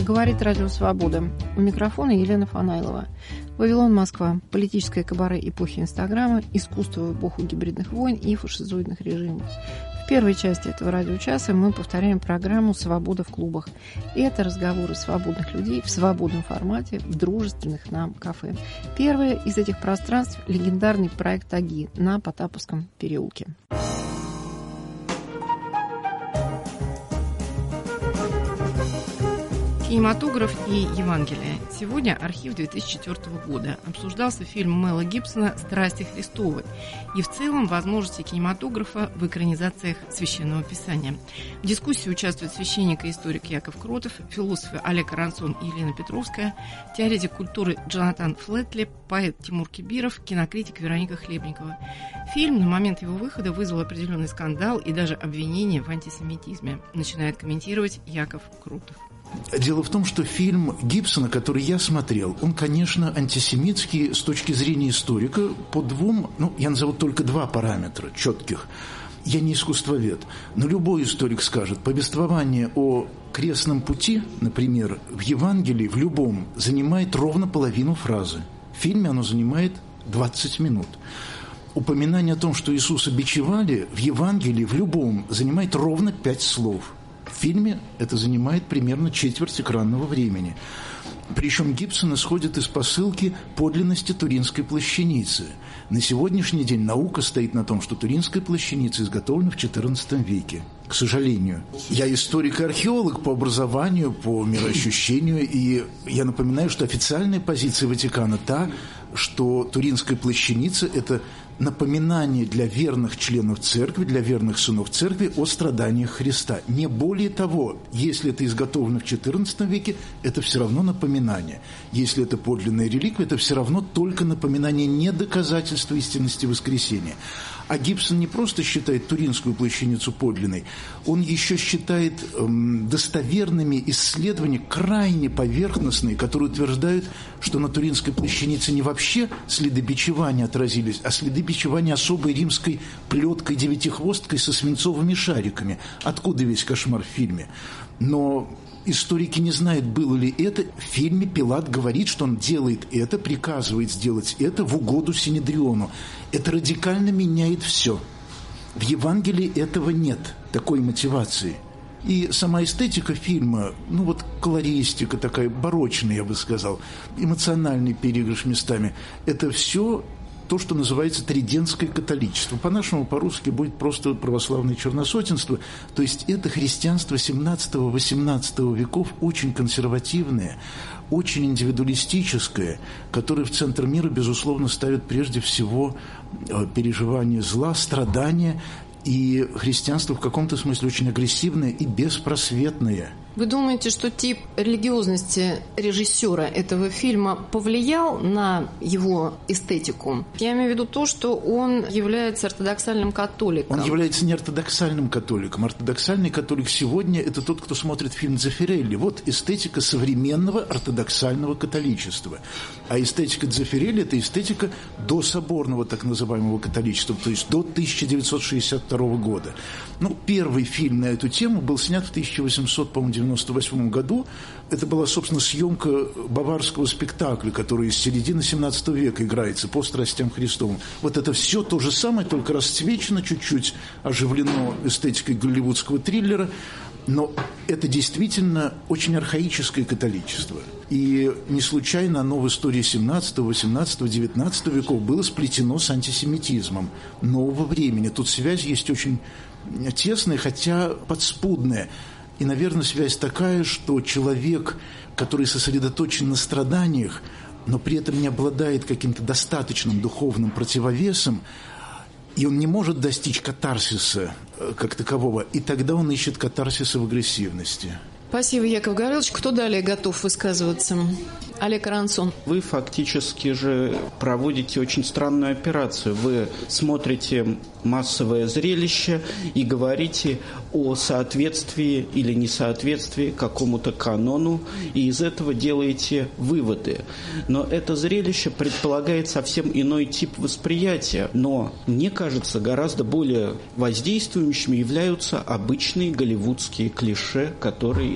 Говорит Радио Свобода. У микрофона Елена Фанайлова. Вавилон, Москва. Политическое кабаре эпохи Инстаграма, искусство в эпоху гибридных войн и фашизоидных режимов. В первой части этого радиочаса мы повторяем программу «Свобода в клубах». И это разговоры свободных людей в свободном формате, в дружественных нам кафе. Первое из этих пространств – легендарный проект «Таги» на Потаповском переулке. Кинематограф и Евангелие. Сегодня архив 2004 года. Обсуждался фильм Мэла Гибсона «Страсти Христовы» и в целом возможности кинематографа в экранизациях Священного Писания. В дискуссии участвуют священник и историк Яков Кротов, философы Олег Арансон и Елена Петровская, теоретик культуры Джонатан Флетли, поэт Тимур Кибиров, кинокритик Вероника Хлебникова. Фильм на момент его выхода вызвал определенный скандал и даже обвинение в антисемитизме, начинает комментировать Яков Кротов. Дело в том, что фильм Гибсона, который я смотрел, он, конечно, антисемитский с точки зрения историка по двум, я назову только два параметра четких. Я не искусствовед, но любой историк скажет, повествование о крестном пути, например, в Евангелии, в любом, занимает ровно половину фразы. В фильме оно занимает 20 минут. Упоминание о том, что Иисуса бичевали, в Евангелии, в любом, занимает ровно 5 слов. В фильме это занимает примерно четверть экранного времени. Причем Гибсон исходит из посылки подлинности Туринской плащаницы. На сегодняшний день наука стоит на том, что Туринская плащаница изготовлена в XIV веке. К сожалению. Я историк и археолог по образованию, по мироощущению, и я напоминаю, что официальная позиция Ватикана та, что Туринская плащаница – это напоминание для верных членов церкви, для верных сынов церкви о страданиях Христа. Не более того, если это изготовлено в XIV веке, это все равно напоминание. Если это подлинная реликвия, это все равно только напоминание, не доказательство истинности воскресения. А Гибсон не просто считает Туринскую плащаницу подлинной, он еще считает достоверными исследования, крайне поверхностные, которые утверждают, что на Туринской плащанице не вообще следы бичевания отразились, а следы бичевания особой римской плеткой девятихвосткой со свинцовыми шариками. Откуда весь кошмар в фильме? Но историки не знают, было ли это. В фильме Пилат говорит, что он делает это, приказывает сделать это в угоду Синедриону. Это радикально меняет все. В Евангелии этого нет, такой мотивации. И сама эстетика фильма, колористика такая барочная, я бы сказал, эмоциональный переигрыш местами, это все то, что называется тридентское католичество. По-нашему, по-русски будет просто православное черносотенство. То есть это христианство 17-18 веков, очень консервативное, очень индивидуалистическое, которое в центр мира, безусловно, ставит прежде всего переживание зла, страдания, и христианство в каком-то смысле очень агрессивное и беспросветное. Вы думаете, что тип религиозности режиссера этого фильма повлиял на его эстетику? Я имею в виду то, что он является ортодоксальным католиком. Он является не ортодоксальным католиком. Ортодоксальный католик сегодня – это тот, кто смотрит фильм Дзеффирелли. Вот эстетика современного ортодоксального католичества. А эстетика Дзеффирелли – это эстетика дособорного так называемого католичества, то есть до 1962 года. Первый фильм на эту тему был снят в 1898 году. Это была, собственно, съемка баварского спектакля, который с середины 17 века играется по страстям Христовым. Вот это все то же самое, только расцвечено, чуть-чуть оживлено эстетикой голливудского триллера. Но это действительно очень архаическое католичество. И не случайно оно в истории 17, 18, 19 веков было сплетено с антисемитизмом нового времени. Тут связь есть очень тесная, хотя подспудная. И, наверное, связь такая, что человек, который сосредоточен на страданиях, но при этом не обладает каким-то достаточным духовным противовесом, и он не может достичь катарсиса как такового, и тогда он ищет катарсиса в агрессивности. Спасибо, Яков Гаврилович. Кто далее готов высказываться? Олег Арансон. Вы фактически же проводите очень странную операцию. Вы смотрите массовое зрелище и говорите о соответствии или несоответствии какому-то канону, и из этого делаете выводы. Но это зрелище предполагает совсем иной тип восприятия. Но, мне кажется, гораздо более воздействующими являются обычные голливудские клише, которые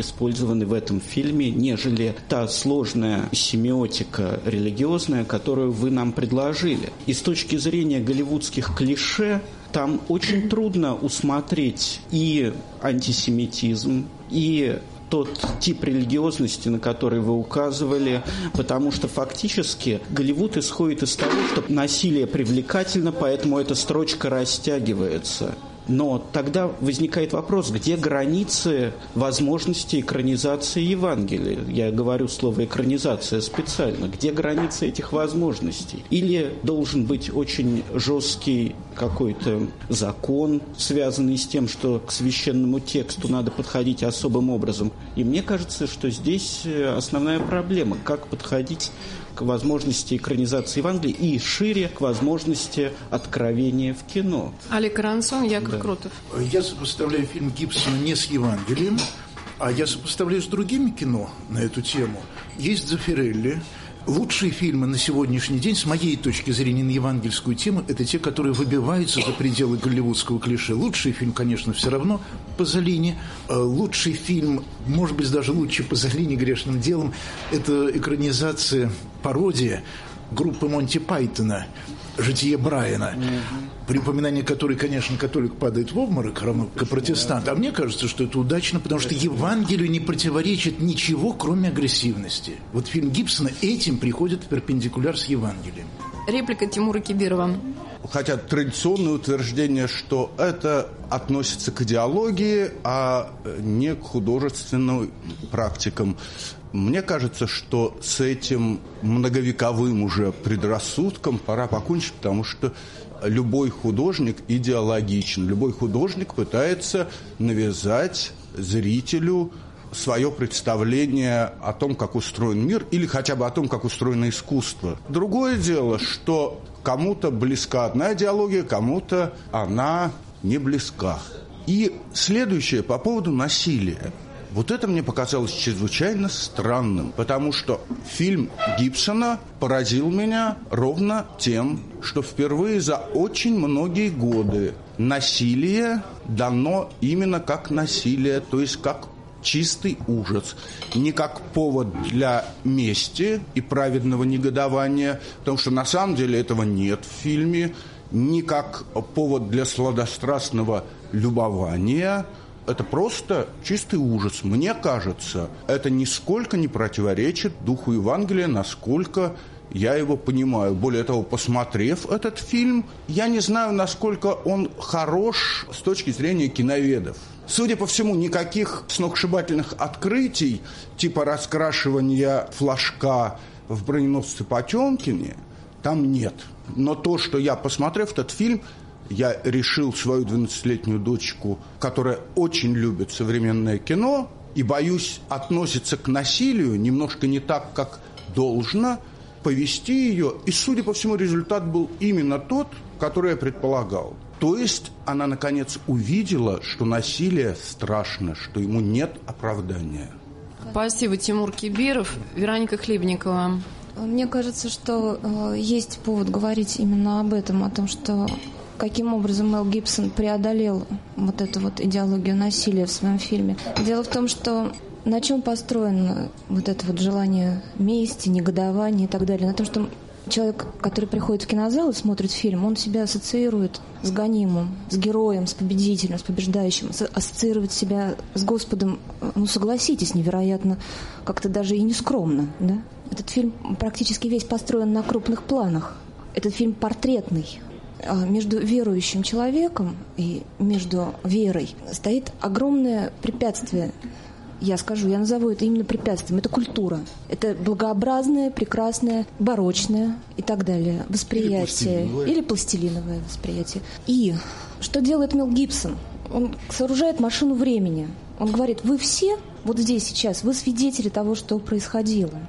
использованы в этом фильме, нежели та сложная семиотика религиозная, которую вы нам предложили. И с точки зрения голливудских клише, там очень трудно усмотреть и антисемитизм, и тот тип религиозности, на который вы указывали, потому что фактически Голливуд исходит из того, что насилие привлекательно, поэтому эта строчка растягивается. Но тогда возникает вопрос, где границы возможности экранизации Евангелия? Я говорю слово «экранизация» специально. Где границы этих возможностей? Или должен быть очень жесткий какой-то закон, связанный с тем, что к священному тексту надо подходить особым образом? И мне кажется, что здесь основная проблема. Как подходить к возможности экранизации Евангелия и шире к возможности откровения в кино. Алик Арансон, Яков Кротов. Я сопоставляю фильм Гибсона не с Евангелием, а я сопоставляю с другими кино на эту тему. Есть Дзеффирелли. Лучшие фильмы на сегодняшний день, с моей точки зрения, на евангельскую тему, это те, которые выбиваются за пределы голливудского клише. Лучший фильм, конечно, все равно Пазолини. Лучший фильм, может быть, даже лучше Пазолини «Грешным делом», это экранизация, пародия группы Монти Пайтона «Житие Брайана», при упоминании которой, конечно, католик падает в обморок, равно как и протестант. А мне кажется, что это удачно, потому что Евангелию не противоречит ничего, кроме агрессивности. Вот фильм Гибсона этим приходит в перпендикуляр с Евангелием. Реплика Тимура Кибирова. Хотя традиционное утверждение, что это относится к идеологии, а не к художественным практикам. Мне кажется, что с этим многовековым уже предрассудком пора покончить, потому что любой художник идеологичен. Любой художник пытается навязать зрителю свое представление о том, как устроен мир, или хотя бы о том, как устроено искусство. Другое дело, что кому-то близка одна идеология, кому-то она не близка. И следующее по поводу насилия. Вот это мне показалось чрезвычайно странным, потому что фильм Гибсона поразил меня ровно тем, что впервые за очень многие годы насилие дано именно как насилие, то есть как чистый ужас, не как повод для мести и праведного негодования, потому что на самом деле этого нет в фильме, не как повод для сладострастного любования. Это просто чистый ужас. Мне кажется, это нисколько не противоречит духу Евангелия, насколько я его понимаю. Более того, посмотрев этот фильм, я не знаю, насколько он хорош с точки зрения киноведов. Судя по всему, никаких сногсшибательных открытий, типа раскрашивания флажка в броненосце Потемкине, там нет. Но то, что я, посмотрев этот фильм, я решил свою 12-летнюю дочку, которая очень любит современное кино и, боюсь, относится к насилию немножко не так, как должно, повести ее. И, судя по всему, результат был именно тот, который я предполагал. То есть она, наконец, увидела, что насилие страшно, что ему нет оправдания. Спасибо, Тимур Кибиров. Вероника Хлебникова. Мне кажется, что есть повод говорить именно об этом, о том, что каким образом Мел Гибсон преодолел вот эту вот идеологию насилия в своем фильме. Дело в том, что на чем построено вот это вот желание мести, негодования и так далее? На том, что человек, который приходит в кинозал и смотрит фильм, он себя ассоциирует с гонимым, с героем, с победителем, с побеждающим, ассоциирует себя с Господом, ну, согласитесь, невероятно, как-то даже и нескромно, да? Этот фильм практически весь построен на крупных планах. Этот фильм портретный. Между верующим человеком и между верой стоит огромное препятствие. Я назову это именно препятствием. Это культура. Это благообразное, прекрасное, барочное и так далее восприятие. Или пластилиновое восприятие. И что делает Мел Гибсон? Он сооружает машину времени. Он говорит, вы все вот здесь сейчас, вы свидетели того, что происходило.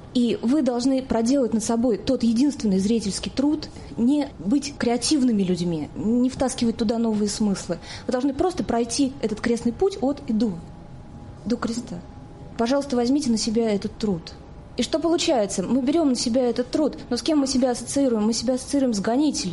И вы должны проделать над собой тот единственный зрительский труд, не быть креативными людьми, не втаскивать туда новые смыслы. Вы должны просто пройти этот крестный путь от и до креста. Пожалуйста, возьмите на себя этот труд. И что получается? Мы берем на себя этот труд, но с кем мы себя ассоциируем? Мы себя ассоциируем с гонителями.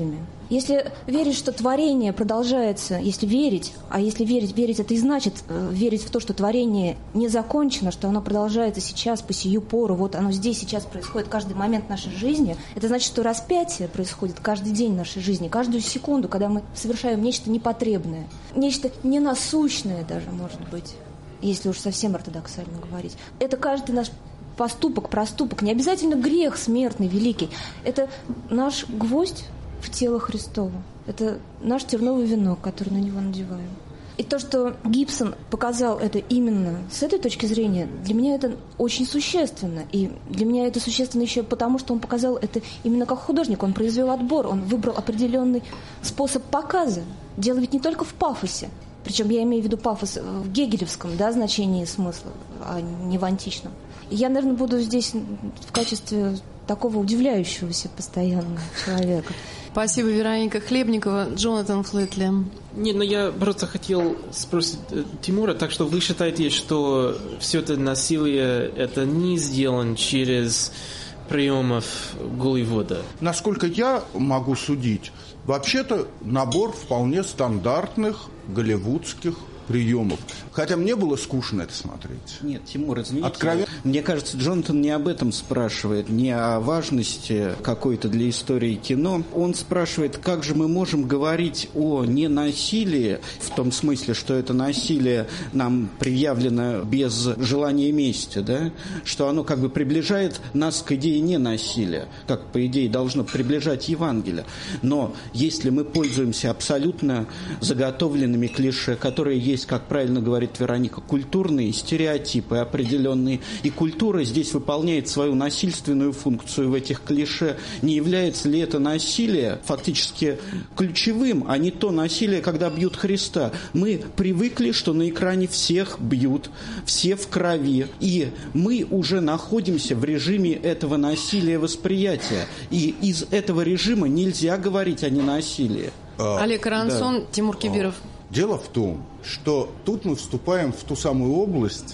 Если верить, что творение продолжается, если верить, а если верить это и значит верить в то, что творение не закончено, что оно продолжается сейчас, по сию пору, вот оно здесь сейчас происходит каждый момент нашей жизни, это значит, что распятие происходит каждый день нашей жизни, каждую секунду, когда мы совершаем нечто непотребное, нечто ненасущное даже, может быть, если уж совсем ортодоксально говорить. Это каждый наш поступок, проступок, не обязательно грех смертный, великий, это наш гвоздь в тело Христово. Это наш терновый венок, который на него надеваем. И то, что Гибсон показал это именно с этой точки зрения, для меня это очень существенно. И для меня это существенно еще потому, что он показал это именно как художник. Он произвел отбор, он выбрал определенный способ показа. Дело ведь не только в пафосе. Причем я имею в виду пафос в гегелевском, да, значении смысла, а не в античном. И я, наверное, буду здесь в качестве такого удивляющегося постоянно человека. Спасибо, Вероника Хлебникова. Джонатан Флетли. Нет, но я просто хотел спросить Тимура, так что вы считаете, что все это насилие это не сделано через приемов Голливуда? Насколько я могу судить, вообще-то набор вполне стандартных голливудских приемов. Хотя мне было скучно это смотреть. Нет, Тимур, извините. Откровенно. Мне кажется, Джонатан не об этом спрашивает, не о важности какой-то для истории кино. Он спрашивает, как же мы можем говорить о ненасилии, в том смысле, что это насилие нам предъявлено без желания мести, да? Что оно как бы приближает нас к идее ненасилия, как, по идее, должно приближать Евангелие. Но если мы пользуемся абсолютно заготовленными клише, которые есть, как правильно говорит Вероника, культурные стереотипы определенные. И культура здесь выполняет свою насильственную функцию в этих клише. Не является ли это насилие фактически ключевым, а не то насилие, когда бьют Христа? Мы привыкли, что на экране всех бьют, все в крови. И мы уже находимся в режиме этого насилия восприятия. И из этого режима нельзя говорить о ненасилии. Олег Арансон, да. Тимур Кибиров. Дело в том, что тут мы вступаем в ту самую область,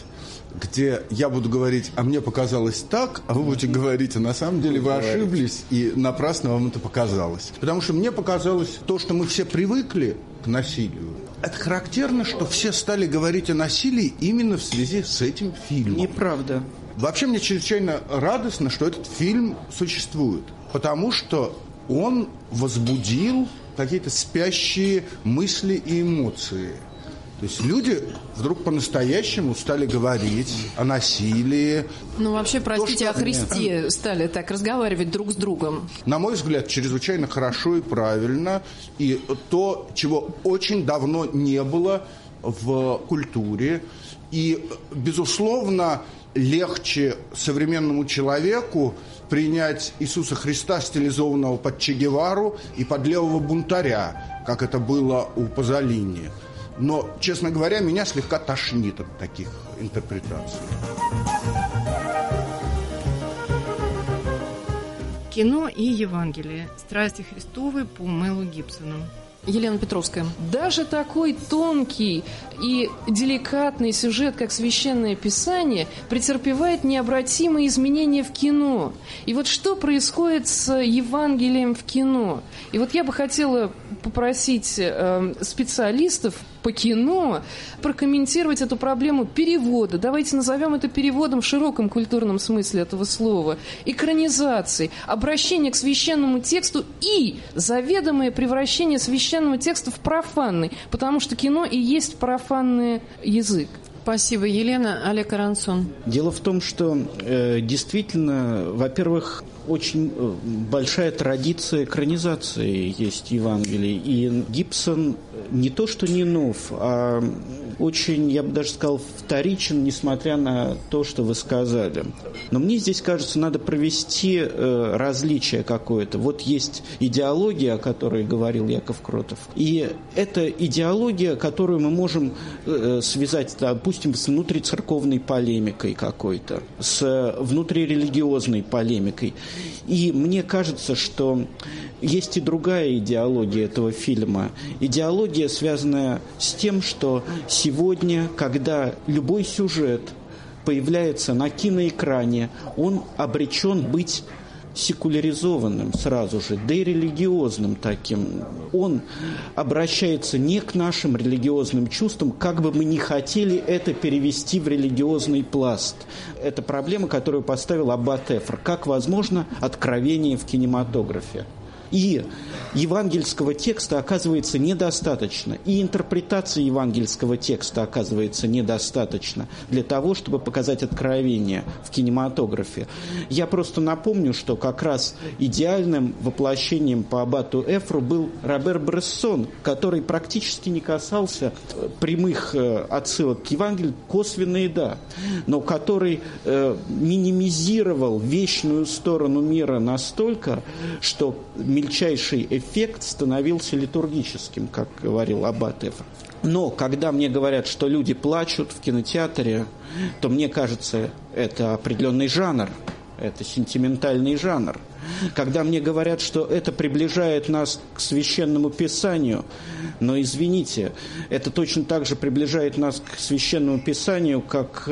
где я буду говорить, а мне показалось так, а вы будете говорить, а на самом деле вы ошиблись, и напрасно вам это показалось. Потому что мне показалось то, что мы все привыкли к насилию. Это характерно, что все стали говорить о насилии именно в связи с этим фильмом. Неправда. Вообще мне чрезвычайно радостно, что этот фильм существует, потому что он возбудил какие-то спящие мысли и эмоции. То есть люди вдруг по-настоящему стали говорить о насилии. Ну, вообще, простите, о Христе стали так разговаривать друг с другом. На мой взгляд, чрезвычайно хорошо и правильно. И то, чего очень давно не было в культуре. И, безусловно, легче современному человеку принять Иисуса Христа, стилизованного под Че Гевару и под левого бунтаря, как это было у Пазолини. Но, честно говоря, меня слегка тошнит от таких интерпретаций. Кино и Евангелие. Страсти Христовы по Мелу Гибсону. Елена Петровская. Даже такой тонкий и деликатный сюжет, как Священное Писание, претерпевает необратимые изменения в кино. И вот что происходит с Евангелием в кино? И вот я бы хотела попросить специалистов по кино прокомментировать эту проблему перевода. Давайте назовем это переводом в широком культурном смысле этого слова. Экранизации, обращение к священному тексту и заведомое превращение священного текста в профанный, потому что кино и есть профанный язык. Спасибо, Елена. Олег Арансон. Дело в том, что действительно, во-первых, очень большая традиция экранизации есть Евангелий. И Гибсон не то что не нов, а очень, я бы даже сказал, вторичен, несмотря на то, что вы сказали. Но мне здесь, кажется, надо провести различие какое-то. Вот есть идеология, о которой говорил Яков Кротов. И это идеология, которую мы можем связать, допустим, с внутрицерковной полемикой какой-то, с внутрирелигиозной полемикой. И мне кажется, что есть и другая идеология этого фильма. Идеология, связанная с тем, что сегодня, когда любой сюжет появляется на киноэкране, он обречен быть секуляризованным сразу же, да и религиозным таким. Он обращается не к нашим религиозным чувствам, как бы мы ни хотели это перевести в религиозный пласт. Это проблема, которую поставил аббат Эфр. Как возможно откровение в кинематографе? И евангельского текста оказывается недостаточно, и интерпретации евангельского текста оказывается недостаточно для того, чтобы показать откровение в кинематографе. Я просто напомню, что как раз идеальным воплощением по аббату Эфру был Робер Брессон, который практически не касался прямых отсылок к Евангелию, косвенные, да, но который минимизировал вечную сторону мира настолько, что мельчайший эффект становился литургическим, как говорил аббат Эфр. Но когда мне говорят, что люди плачут в кинотеатре, то мне кажется, это определенный жанр, это сентиментальный жанр. Когда мне говорят, что это приближает нас к Священному Писанию, но, извините, это точно так же приближает нас к Священному Писанию, как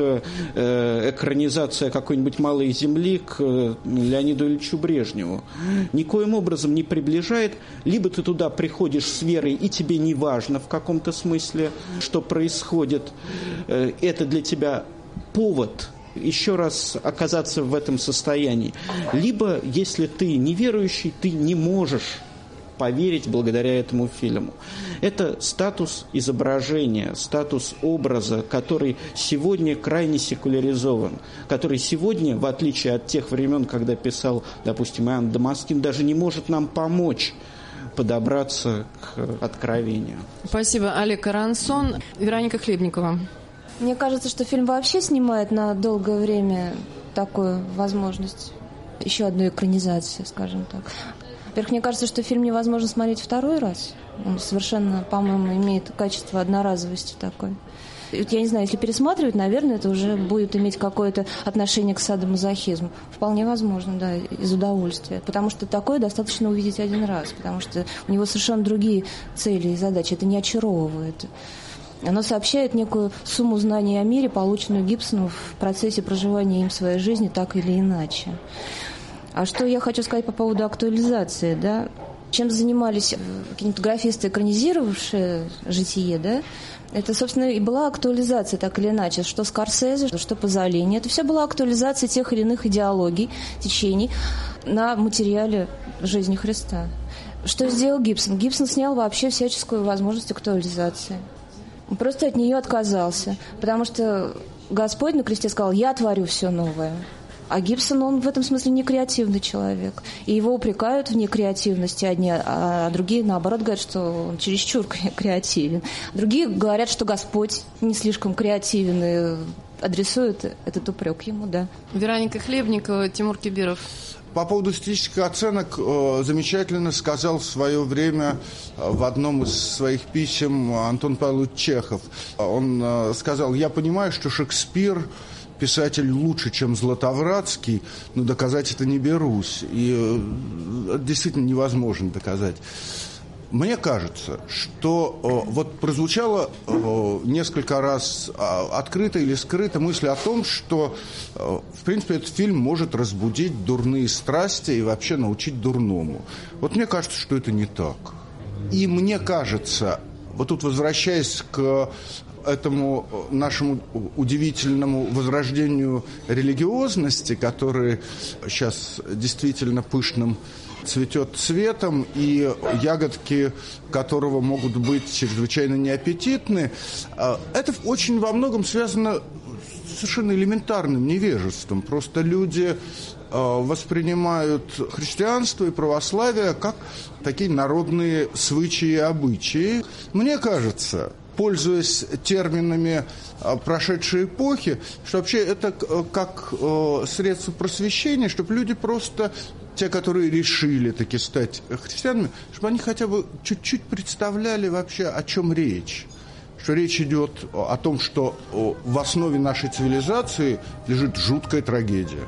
экранизация какой-нибудь «Малой земли» к Леониду Ильичу Брежневу. Никоим образом не приближает. Либо ты туда приходишь с верой, и тебе не важно в каком-то смысле, что происходит. Это для тебя повод еще раз оказаться в этом состоянии. Либо, если ты неверующий, ты не можешь поверить благодаря этому фильму. Это статус изображения, статус образа, который сегодня крайне секуляризован, который сегодня, в отличие от тех времен, когда писал, допустим, Иоанн Дамаскин, даже не может нам помочь подобраться к откровению. Спасибо, Олег Арансон. Вероника Хлебникова. Мне кажется, что фильм вообще снимает на долгое время такую возможность, еще одну экранизацию, скажем так. Во-первых, мне кажется, что фильм невозможно смотреть второй раз. Он совершенно, по-моему, имеет качество одноразовости такой. Я не знаю, если пересматривать, наверное, это уже будет иметь какое-то отношение к садомазохизму. Вполне возможно, да, из удовольствия. Потому что такое достаточно увидеть один раз, потому что у него совершенно другие цели и задачи. Это не очаровывает. Оно сообщает некую сумму знаний о мире, полученную Гибсону в процессе проживания им своей жизни так или иначе. А что я хочу сказать по поводу актуализации, да? Чем занимались кинематографисты, экранизировавшие «Житие», да? Это, собственно, и была актуализация, так или иначе, что Скорсезе, что Пазолини. Это все была актуализация тех или иных идеологий, течений на материале жизни Христа. Что сделал Гибсон? Гибсон снял вообще всяческую возможность актуализации. Он просто от нее отказался, потому что Господь на кресте сказал: «Я творю все новое». А Гибсон, он в этом смысле не креативный человек. И его упрекают в некреативности одни, а другие, наоборот, говорят, что он чересчур креативен. Другие говорят, что Господь не слишком креативен и адресуют этот упрек ему, да. Вероника Хлебникова, Тимур Кибиров. По поводу стилистических оценок замечательно сказал в свое время в одном из своих писем Антон Павлович Чехов. Он сказал: «Я понимаю, что Шекспир писатель лучше, чем Златовратский, но доказать это не берусь». И действительно невозможно доказать. Мне кажется, что вот прозвучало несколько раз открыто или скрыто мысль о том, что, в принципе, этот фильм может разбудить дурные страсти и вообще научить дурному. Вот мне кажется, что это не так. И мне кажется, вот тут возвращаясь к этому нашему удивительному возрождению религиозности, который сейчас действительно пышным цветет цветом, и ягодки которого могут быть чрезвычайно неаппетитны, это очень во многом связано с совершенно элементарным невежеством. Просто люди воспринимают христианство и православие как такие народные свычаи и обычаи. Мне кажется, пользуясь терминами прошедшей эпохи, что вообще это как средство просвещения, чтобы люди просто, те, которые решили таки стать христианами, чтобы они хотя бы чуть-чуть представляли вообще, о чем речь. Что речь идет о том, что в основе нашей цивилизации лежит жуткая трагедия.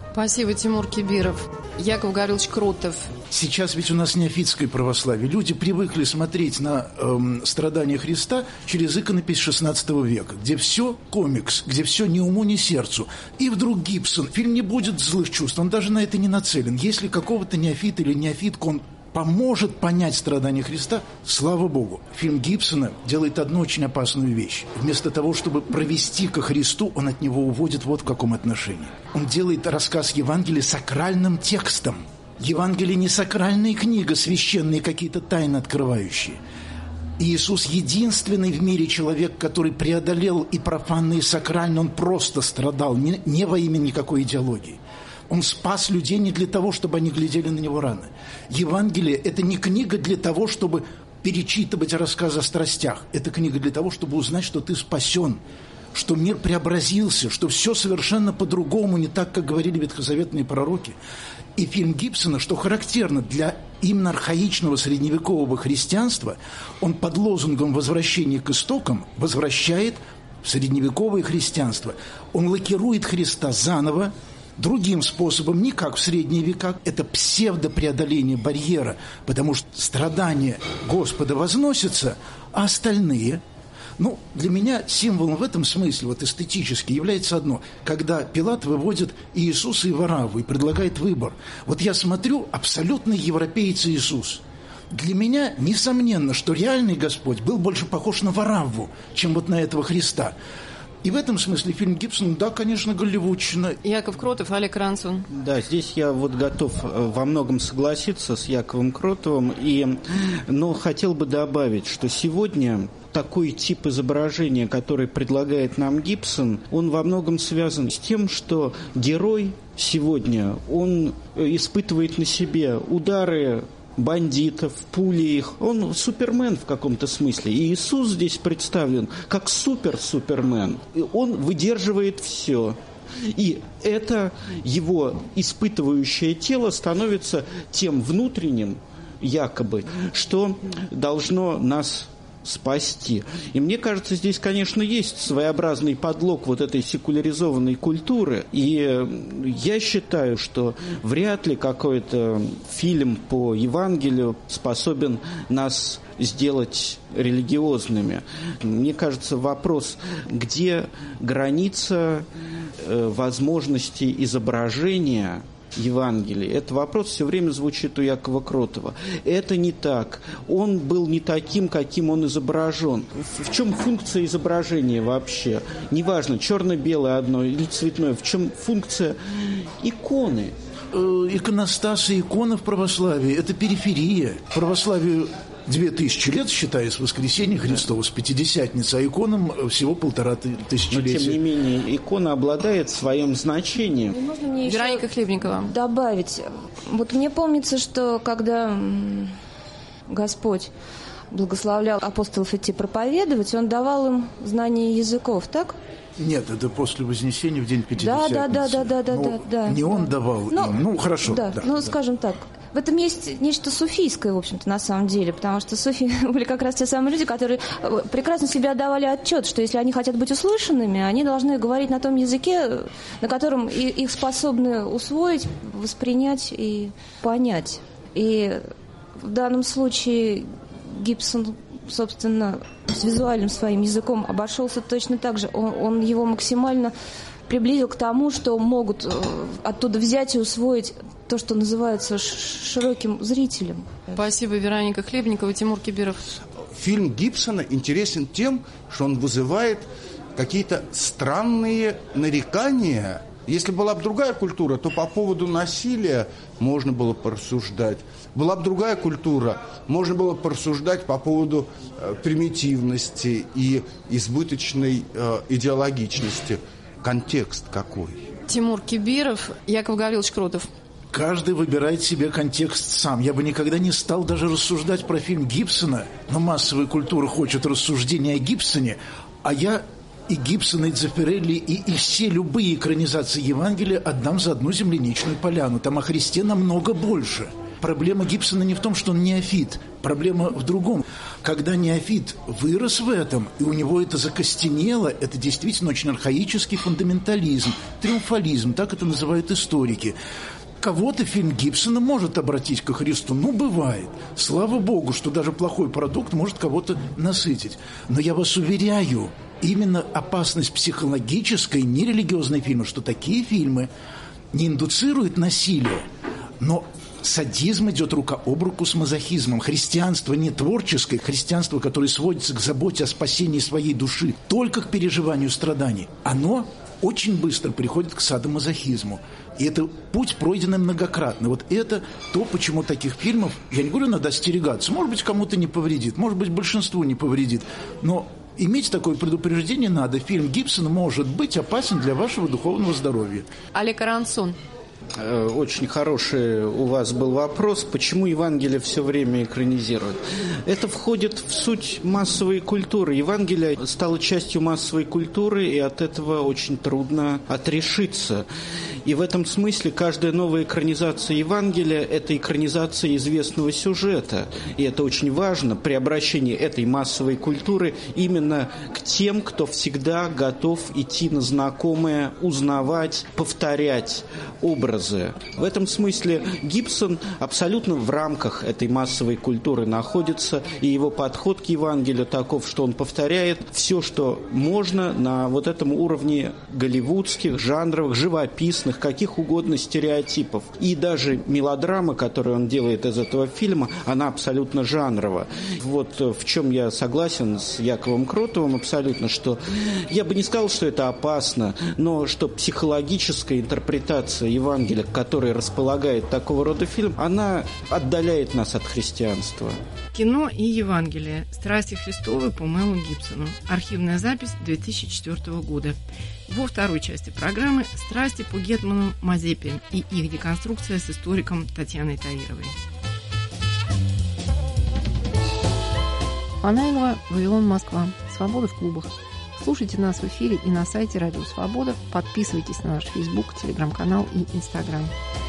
Спасибо, Тимур Кибиров. Яков Гаврилович Кротов. Сейчас ведь у нас неофитское православие. Люди привыкли смотреть на страдания Христа через иконопись XVI века, где все комикс, где все ни уму, ни сердцу. И вдруг Гибсон. Фильм не будет злых чувств, он даже на это не нацелен. Если какого-то неофита или неофитка он поможет понять страдания Христа, слава Богу. Фильм Гибсона делает одну очень опасную вещь. Вместо того, чтобы провести ко Христу, он от него уводит вот в каком отношении. Он делает рассказ Евангелия сакральным текстом. Евангелие не сакральная книга, священные какие-то тайны открывающие. Иисус единственный в мире человек, который преодолел и профанное, и сакральное. Он просто страдал, не во имя никакой идеологии. Он спас людей не для того, чтобы они глядели на него раны. Евангелие – это не книга для того, чтобы перечитывать рассказы о страстях. Это книга для того, чтобы узнать, что ты спасен, что мир преобразился, что все совершенно по-другому, не так, как говорили ветхозаветные пророки. И фильм Гибсона, что характерно для именно архаичного средневекового христианства, он под лозунгом возвращения к истокам возвращает в средневековое христианство. Он лакирует Христа заново, другим способом, не как в средние века. Это псевдопреодоление барьера, потому что страдания Господа возносятся, а остальные... для меня символом в этом смысле, вот эстетически, является одно. Когда Пилат выводит Иисуса и Варавву и предлагает выбор. Вот я смотрю, абсолютный европеец Иисус. Для меня несомненно, что реальный Господь был больше похож на Варавву, чем вот на этого Христа. И в этом смысле фильм Гибсона, да, конечно, голливудщина. Яков Кротов, Олег Ранцун. Да, здесь я готов во многом согласиться с Яковом Кротовым, но хотел бы добавить, что сегодня такой тип изображения, который предлагает нам Гибсон, он во многом связан с тем, что герой сегодня, он испытывает на себе удары бандитов, пули их. Он супермен в каком-то смысле. И Иисус здесь представлен как супермен. И он выдерживает все. И это его испытывающее тело становится тем внутренним, якобы, что должно нас спасти. И мне кажется, здесь, конечно, есть своеобразный подлог вот этой секуляризованной культуры. И я считаю, что вряд ли какой-то фильм по Евангелию способен нас сделать религиозными. Мне кажется, вопрос, где граница возможностей изображения Евангелие. Этот вопрос все время звучит у Якова Кротова. Это не так. Он был не таким, каким он изображен. В чем функция изображения вообще? Неважно, черно-белое одно или цветное. В чем функция иконы? Иконостасы, икона в православии – это периферия. Православию 2000 лет, считая с воскресения Христова, с Пятидесятницы, а иконам всего 1500 лет. Но, тем не менее, икона обладает своим значением. Можно мне Вероника Хлебникова добавить? Вот мне помнится, что когда Господь благословлял апостолов идти проповедовать, Он давал им знание языков, так? Нет, это после Вознесения в день Пятидесятницы. Да. Не он давал им. Хорошо. Да, скажем так. В этом есть нечто суфийское, в общем-то, на самом деле, потому что суфи были как раз те самые люди, которые прекрасно себе отдавали отчет, что если они хотят быть услышанными, они должны говорить на том языке, на котором их способны усвоить, воспринять и понять. И в данном случае Гибсон, собственно, с визуальным своим языком обошелся точно так же. Он его максимально приблизил к тому, что могут оттуда взять и усвоить то, что называется широким зрителем. Спасибо, Вероника Хлебникова, Тимур Кибиров. Фильм Гибсона интересен тем, что он вызывает какие-то странные нарекания. Если была бы другая культура, то по поводу насилия можно было порассуждать. Была бы другая культура, можно было порассуждать по поводу примитивности и избыточной идеологичности. Контекст какой? Тимур Кибиров, Яков Гаврилович Кротов. Каждый выбирает себе контекст сам. Я бы никогда не стал даже рассуждать про фильм Гибсона, но массовая культура хочет рассуждения о Гибсоне, а я и Гибсона, и Дзеффирелли, и все любые экранизации Евангелия отдам за одну земляничную поляну. Там о Христе намного больше. Проблема Гибсона не в том, что он неофит. Проблема в другом. Когда неофит вырос в этом, и у него это закостенело, это действительно очень архаический фундаментализм, триумфализм, так это называют историки. Кого-то фильм Гибсона может обратить ко Христу. Ну, бывает. Слава Богу, что даже плохой продукт может кого-то насытить. Но я вас уверяю, именно опасность психологической, нерелигиозной фильма, что такие фильмы не индуцируют насилие, но садизм идет рука об руку с мазохизмом. Христианство не творческое, христианство, которое сводится к заботе о спасении своей души, только к переживанию страданий, оно очень быстро приходит к садомазохизму. И это путь, пройденный многократно. Вот это то, почему таких фильмов, я не говорю, надо остерегаться. Может быть, кому-то не повредит, может быть, большинству не повредит. Но иметь такое предупреждение надо. Фильм Гибсона может быть опасен для вашего духовного здоровья. Олег Арансон. Очень хороший у вас был вопрос, почему Евангелие все время экранизируют. Это входит в суть массовой культуры. Евангелие стало частью массовой культуры, и от этого очень трудно отрешиться. И в этом смысле каждая новая экранизация Евангелия – это экранизация известного сюжета. И это очень важно при обращении этой массовой культуры именно к тем, кто всегда готов идти на знакомое, узнавать, повторять образы. В этом смысле Гибсон абсолютно в рамках этой массовой культуры находится, и его подход к Евангелию таков, что он повторяет все, что можно на вот этом уровне голливудских, жанровых, живописных, каких угодно стереотипов. И даже мелодрама, которую он делает из этого фильма, она абсолютно жанрова. Вот в чем я согласен с Яковом Кротовым абсолютно, что я бы не сказал, что это опасно, но что психологическая интерпретация Евангелия, к которой располагает такого рода фильм, она отдаляет нас от христианства. Кино и Евангелие. Страсти Христовы по Мелу Гибсону. Архивная запись 2004 года. Во второй части программы «Страсти по Гетману Мазепе» и их деконструкция с историком Татьяной Таировой. Панаева, Вавилон, Москва. Свобода в клубах. Слушайте нас в эфире и на сайте Радио Свобода. Подписывайтесь на наш Facebook, Телеграм-канал и Инстаграм.